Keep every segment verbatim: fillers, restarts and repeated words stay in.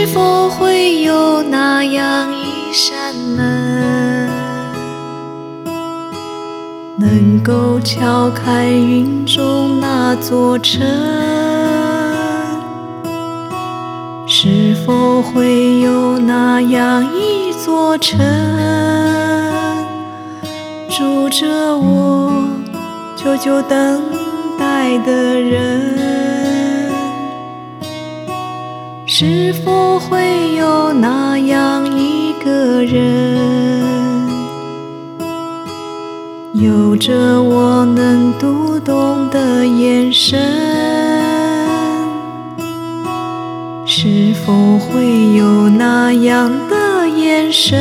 否会有那样一扇门，能够敲开云中那座城？是否会有那样一座城，住着我久久等待的人？是否会有那样一个人，有着我能读懂的眼神？是否会有那样的眼神，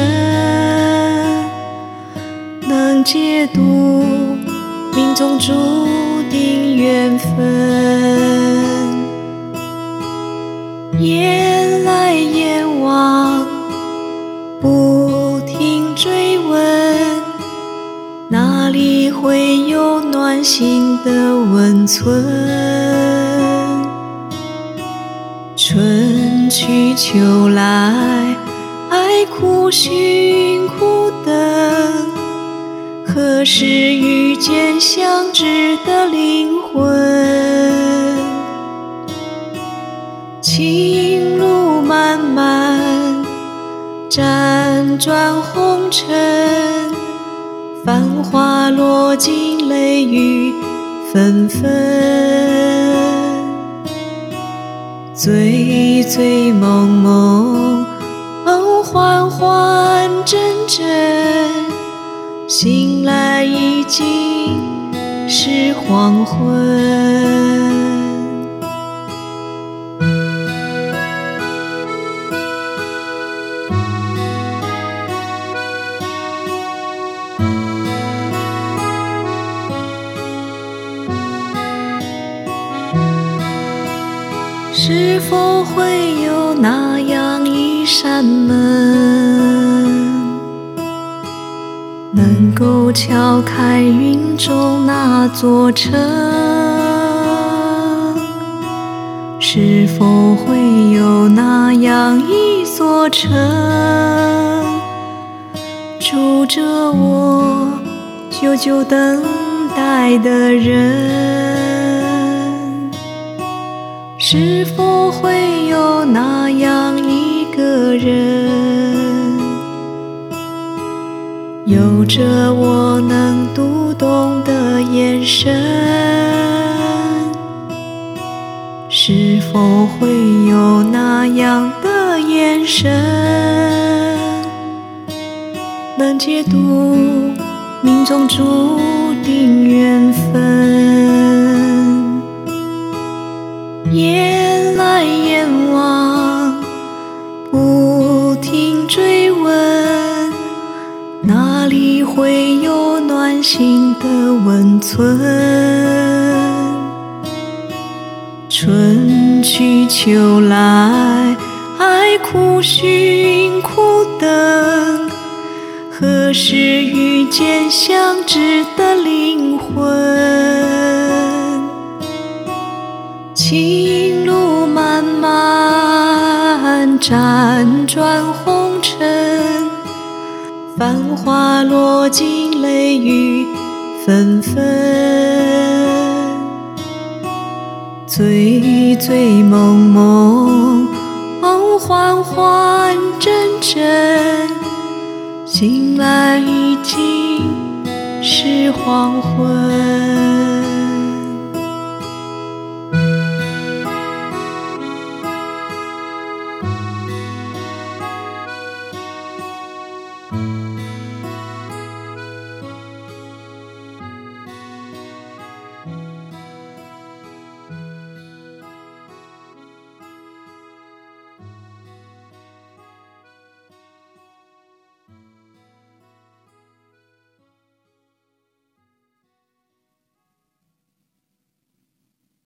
能解读命中注定缘分？眼来眼往，不停追问，哪里会有暖心的温存？春去秋来，爱苦寻苦等，何时遇见相知的灵魂？情路漫漫，辗转红尘，繁华落尽，泪雨纷纷。醉醉蒙蒙，缓缓阵阵，醒来已经是黄昏。是否会有那样一扇门，能够敲开云中那座城？是否会有那样一座城，住着我久久等待的人？是否会有那样一个人，有着我能读懂的眼神？是否会有那样的眼神，能解读命中注定缘分？眼来眼往，不停追问，哪里会有暖心的温存？春去秋来，爱苦寻苦等，何时遇见相知的灵魂？情路漫漫，辗转红尘，繁华落尽，泪雨纷纷。醉醉蒙蒙，缓缓阵阵，醒来已经是黄昏。